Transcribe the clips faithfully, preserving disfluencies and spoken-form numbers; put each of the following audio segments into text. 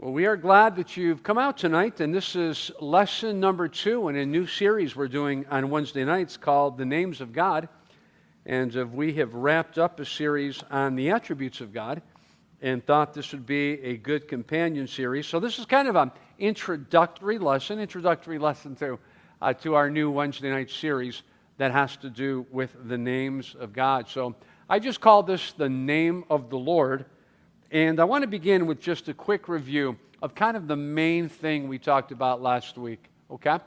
Well, we are glad that you've come out tonight, and this is lesson number two in a new series we're doing on Wednesday nights called The Names of God. And uh, we have wrapped up a series on the attributes of God and thought this would be a good companion series. So this is kind of an introductory lesson, introductory lesson to, uh, to our new Wednesday night series that has to do with the names of God. So I just call this the name of the Lord. And I want to begin with just a quick review of kind of the main thing we talked about last week, okay?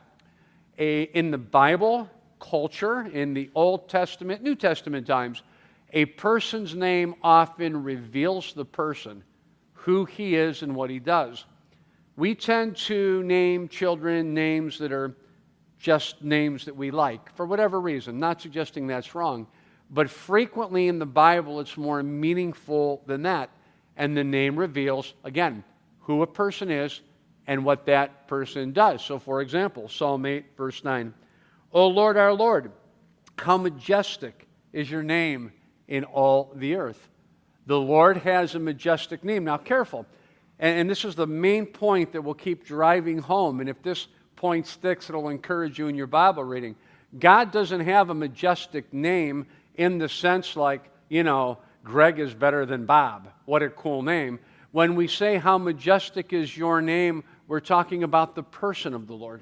A, in the Bible culture, in the Old Testament, New Testament times, a person's name often reveals the person, who he is and what he does. We tend to name children names that are just names that we like, for whatever reason, not suggesting that's wrong, but frequently in the Bible it's more meaningful than that. And the name reveals, again, who a person is and what that person does. So, for example, Psalm eight, verse nine. O Lord, our Lord, how majestic is your name in all the earth. The Lord has a majestic name. Now, careful. And, and this is the main point that will keep driving home. And if this point sticks, it'll encourage you in your Bible reading. God doesn't have a majestic name in the sense like, you know, Greg is better than Bob. What a cool name. When we say how majestic is your name, we're talking about the person of the Lord.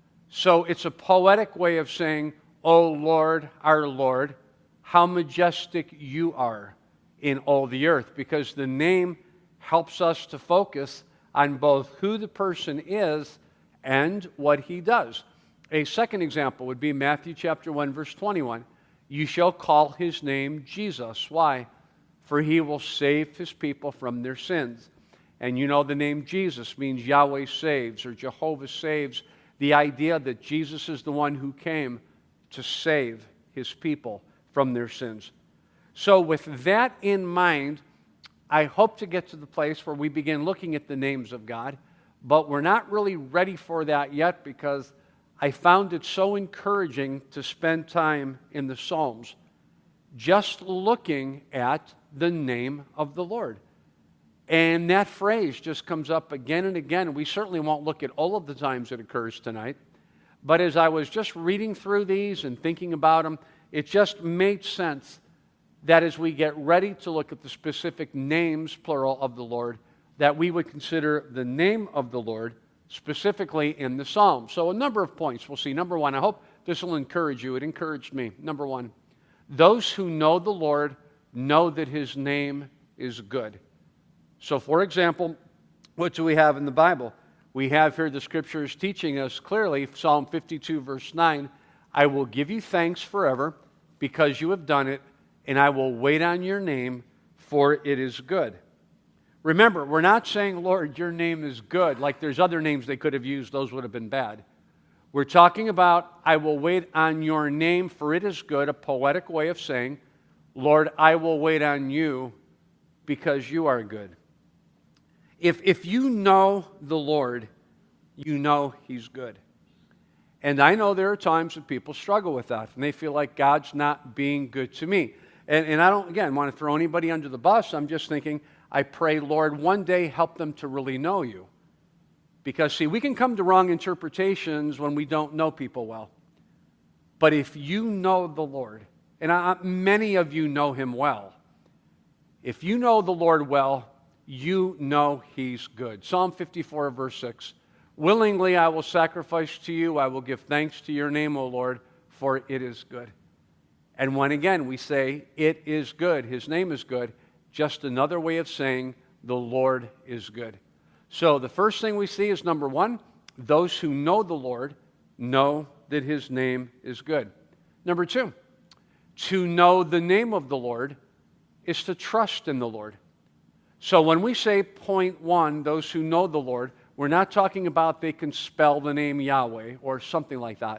So it's a poetic way of saying, O Lord, our Lord, how majestic you are in all the earth. Because the name helps us to focus on both who the person is and what he does. A second example would be Matthew chapter one, verse twenty-one. You shall call his name Jesus. Why? For he will save his people from their sins. And you know the name Jesus means Yahweh saves or Jehovah saves. The idea that Jesus is the one who came to save his people from their sins. So with that in mind, I hope to get to the place where we begin looking at the names of God, but we're not really ready for that yet because I found it so encouraging to spend time in the Psalms just looking at the name of the Lord. And that phrase just comes up again and again. We certainly won't look at all of the times it occurs tonight. But as I was just reading through these and thinking about them, it just made sense that as we get ready to look at the specific names, plural, of the Lord, that we would consider the name of the Lord specifically in the Psalms. So a number of points we'll see. Number one, I hope this will encourage you. It encouraged me. Number one, those who know the Lord know that his name is good. So, for example, what do we have in the Bible? We have here the scriptures teaching us clearly, Psalm fifty-two, verse nine, I will give you thanks forever because you have done it, and I will wait on your name, for it is good. Remember, we're not saying, Lord, your name is good, like there's other names they could have used, those would have been bad. We're talking about, I will wait on your name, for it is good, a poetic way of saying, Lord, I will wait on you because you are good. If, if you know the Lord, you know he's good. And I know there are times that people struggle with that, and they feel like God's not being good to me. And, and I don't, again, want to throw anybody under the bus. I'm just thinking, I pray, Lord, one day help them to really know you. Because, see, we can come to wrong interpretations when we don't know people well. But if you know the Lord, and I, many of you know him well, if you know the Lord well, you know he's good. Psalm fifty-four, verse six, willingly I will sacrifice to you, I will give thanks to your name, O Lord, for it is good. And when again we say, it is good, his name is good, just another way of saying the Lord is good. So the first thing we see is number one, those who know the Lord know that his name is good. Number two, to know the name of the Lord is to trust in the Lord. So when we say point one, those who know the Lord, we're not talking about they can spell the name Yahweh or something like that.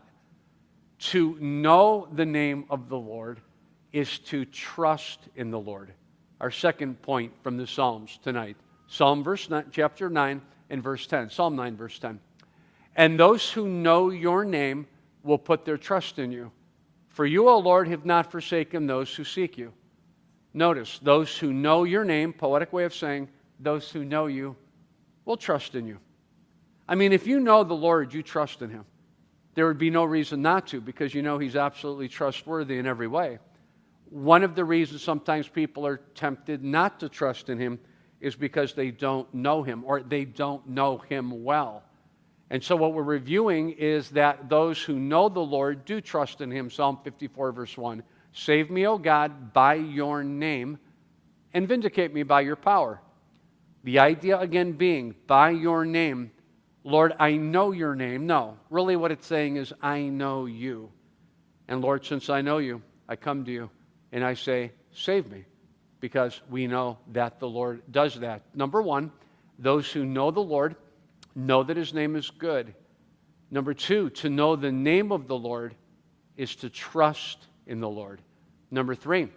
To know the name of the Lord is to trust in the Lord. Our second point from the Psalms tonight. Psalm verse nine, chapter nine and verse ten. Psalm nine, verse ten. And those who know your name will put their trust in you. For you, O Lord, have not forsaken those who seek you. Notice, those who know your name, poetic way of saying, those who know you we'll trust in you. I mean, if you know the Lord, you trust in him. There would be no reason not to, because you know he's absolutely trustworthy in every way. One of the reasons sometimes people are tempted not to trust in him is because they don't know him, or they don't know him well. And so what we're reviewing is that those who know the Lord do trust in him. Psalm fifty-four, verse one. Save me, O God, by your name, and vindicate me by your power. The idea again being, by your name. Lord, I know your name. No, really what it's saying is, I know you. And Lord, since I know you, I come to you and I say, save me, because we know that the Lord does that. Number one, those who know the Lord know that his name is good. Number two, to know the name of the Lord is to trust in the Lord. Number three,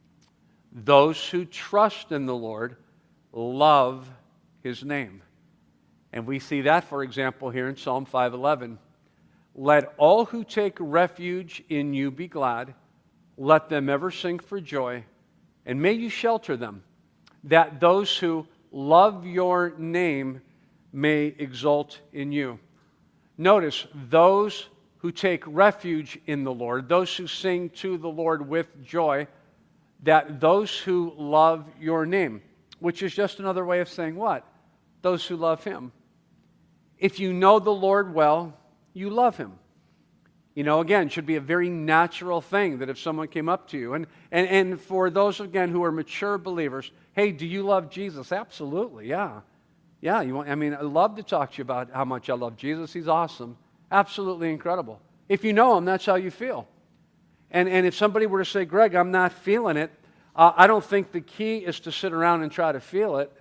those who trust in the Lord love his name. And we see that, for example, here in Psalm five eleven. Let all who take refuge in you be glad. Let them ever sing for joy. And may you shelter them, that those who love your name may exult in you. Notice, those who take refuge in the Lord, those who sing to the Lord with joy, that those who love your name, which is just another way of saying what? Those who love him. If you know the Lord well, you love him. You know, again, it should be a very natural thing that if someone came up to you, and, and, and for those, again, who are mature believers, hey, do you love Jesus? Absolutely, yeah. Yeah, you want, I mean, I love to talk to you about how much I love Jesus. He's awesome. Absolutely incredible. If you know him, that's how you feel. And, and if somebody were to say, Greg, I'm not feeling it, uh, I don't think the key is to sit around and try to feel it.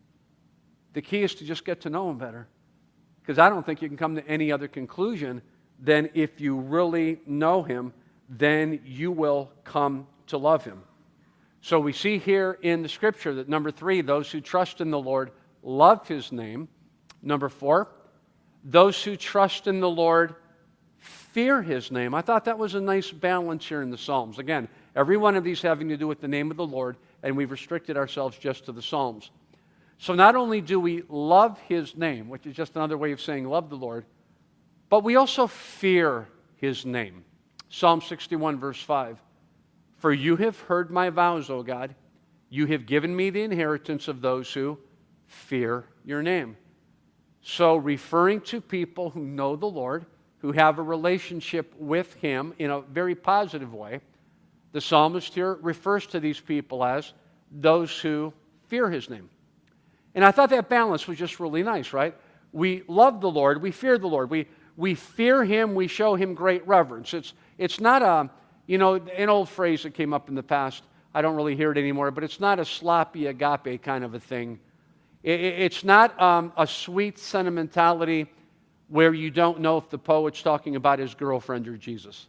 The key is to just get to know him better. Because I don't think you can come to any other conclusion than if you really know him, then you will come to love him. So we see here in the scripture that number three, those who trust in the Lord love his name. Number four, those who trust in the Lord fear his name. I thought that was a nice balance here in the Psalms. Again, every one of these having to do with the name of the Lord, and we've restricted ourselves just to the Psalms. So not only do we love his name, which is just another way of saying love the Lord, but we also fear his name. Psalm sixty-one, verse five. For you have heard my vows, O God. You have given me the inheritance of those who fear your name. So referring to people who know the Lord, who have a relationship with him in a very positive way, the psalmist here refers to these people as those who fear his name. And I thought that balance was just really nice, right? We love the Lord, we fear the Lord. We, we fear him, we show him great reverence. It's, it's not a, you know, an old phrase that came up in the past. I don't really hear it anymore, but it's not a sloppy agape kind of a thing. It, it's not um, a sweet sentimentality where you don't know if the poet's talking about his girlfriend or Jesus.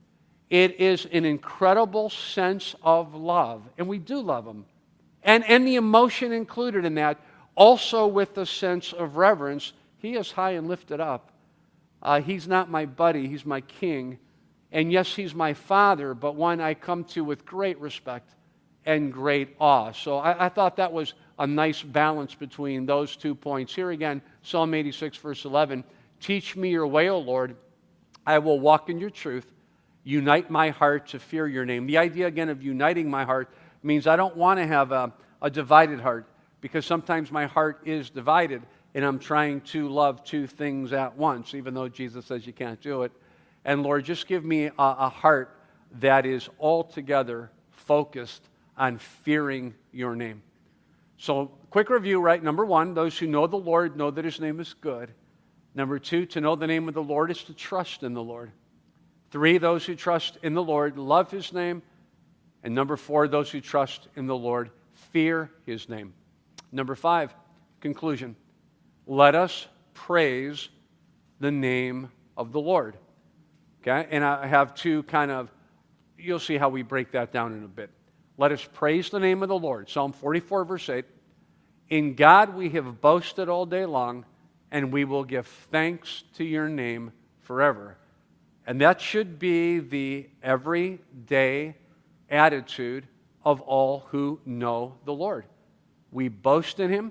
It is an incredible sense of love, and we do love him. And, and the emotion included in that, also with the sense of reverence. He is high and lifted up. Uh, he's not my buddy, he's my king. And yes, he's my father, but one I come to with great respect and great awe. So I, I thought that was a nice balance between those two points. Here again, Psalm eighty-six, verse eleven. Teach me your way, O Lord. I will walk in your truth. Unite my heart to fear your name. The idea again of uniting my heart means I don't want to have a, a divided heart, because sometimes my heart is divided and I'm trying to love two things at once, even though Jesus says you can't do it. And Lord, just give me a, a heart that is altogether focused on fearing your name. So, quick review, right? Number one, those who know the Lord know that his name is good. Number two, to know the name of the Lord is to trust in the Lord. Three, those who trust in the Lord love his name. And number four, those who trust in the Lord fear his name. Number five, conclusion. Let us praise the name of the Lord. Okay? And I have two kind of, you'll see how we break that down in a bit. Let us praise the name of the Lord. Psalm forty-four, verse eight. In God we have boasted all day long, and we will give thanks to your name forever. And that should be the everyday attitude of all who know the Lord. We boast in him,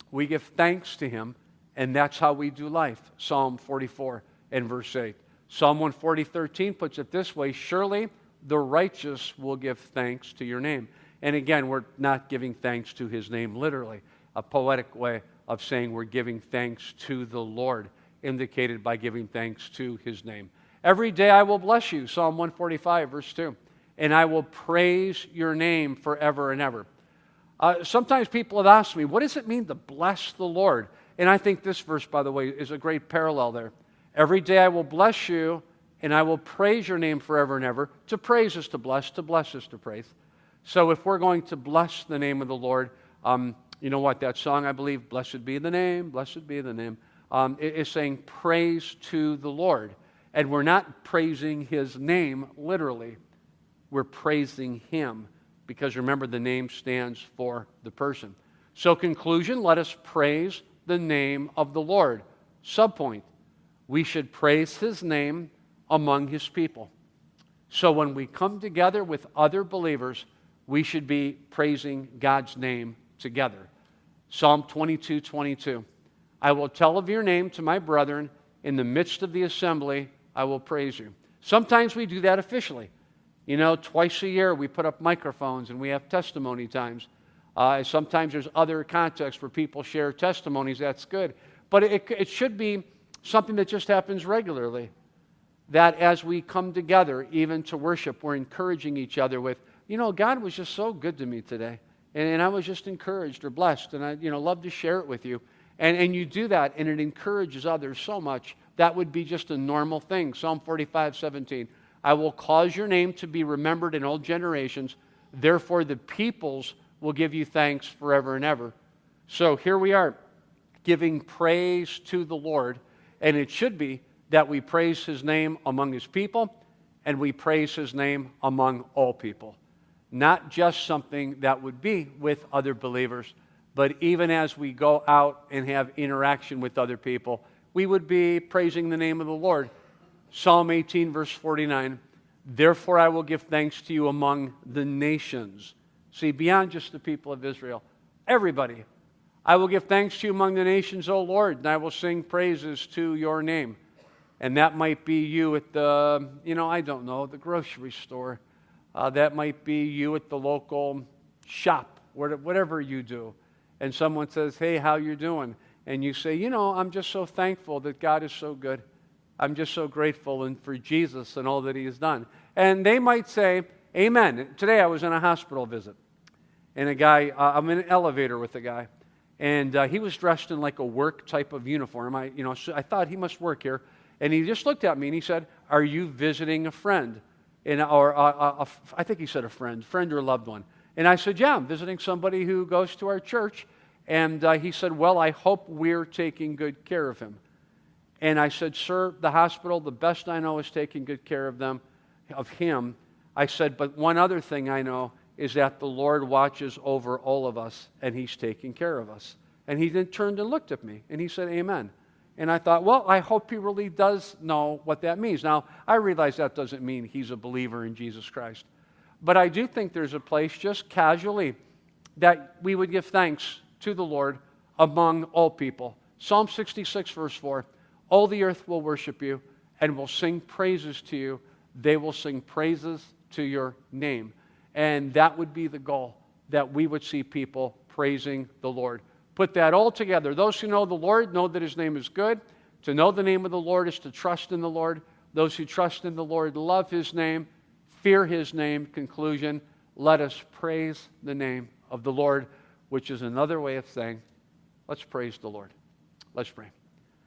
We give thanks to him, and that's how we do life. Psalm forty-four and verse eight. Psalm one forty, thirteen puts it this way, surely the righteous will give thanks to your name. And again, we're not giving thanks to his name literally, a poetic way of saying we're giving thanks to the Lord, indicated by giving thanks to his name. Every day I will bless you, Psalm one forty-five, verse two, and I will praise your name forever and ever. Uh, sometimes people have asked me, what does it mean to bless the Lord? And I think this verse, by the way, is a great parallel there. Every day I will bless you, and I will praise your name forever and ever. To praise is to bless, to bless is to praise. So if we're going to bless the name of the Lord, um, you know what, that song, I believe, blessed be the name, blessed be the name, um, it is saying praise to the Lord. And we're not praising his name literally. We're praising him because remember, the name stands for the person. So conclusion, let us praise the name of the Lord. Subpoint, we should praise his name among his people. So when we come together with other believers, we should be praising God's name together. Psalm twenty-two, twenty-two. I will tell of your name to my brethren. In the midst of the assembly, I will praise you. Sometimes we do that officially. You know, twice a year we put up microphones and we have testimony times. Uh, sometimes there's other contexts where people share testimonies. That's good. But it, it should be something that just happens regularly. That as we come together, even to worship, we're encouraging each other with, you know, God was just so good to me today. And, and I was just encouraged or blessed. And I, you know, love to share it with you. And, and you do that, and it encourages others so much. That would be just a normal thing. Psalm forty-five, seventeen. I will cause your name to be remembered in old generations. Therefore, the peoples will give you thanks forever and ever. So here we are, giving praise to the Lord. And it should be that we praise his name among his people, and we praise his name among all people. Not just something that would be with other believers, but even as we go out and have interaction with other people, we would be praising the name of the Lord. Psalm eighteen, verse forty-nine, therefore I will give thanks to you among the nations. See, beyond just the people of Israel, everybody. I will give thanks to you among the nations, O Lord, and I will sing praises to your name. And that might be you at the, you know, I don't know, the grocery store. Uh, that might be you at the local shop, whatever you do. And someone says, hey, how you doing? And you say, you know, I'm just so thankful that God is so good. I'm just so grateful and for Jesus and all that he has done. And they might say, amen. Today I was in a hospital visit. And a guy, uh, I'm in an elevator with a guy. And uh, he was dressed in like a work type of uniform. I, you know, so I thought he must work here. And he just looked at me and he said, are you visiting a friend? And, or uh, a, a, I think he said a friend, friend or loved one. And I said, yeah, I'm visiting somebody who goes to our church. And uh, he said, well, I hope we're taking good care of him. And I said, sir, the hospital, the best I know is taking good care of them, of him. I said, but one other thing I know is that the Lord watches over all of us, and he's taking care of us. And he then turned and looked at me, and he said, amen. And I thought, well, I hope he really does know what that means. Now, I realize that doesn't mean he's a believer in Jesus Christ. But I do think there's a place, just casually, that we would give thanks to the Lord among all people. Psalm sixty-six, verse four, all the earth will worship you and will sing praises to you. They will sing praises to your name. And that would be the goal, that we would see people praising the Lord. Put that all together. Those who know the Lord know that his name is good. To know the name of the Lord is to trust in the Lord. Those who trust in the Lord love his name, fear his name. Conclusion, let us praise the name of the Lord, which is another way of saying, let's praise the Lord. Let's pray.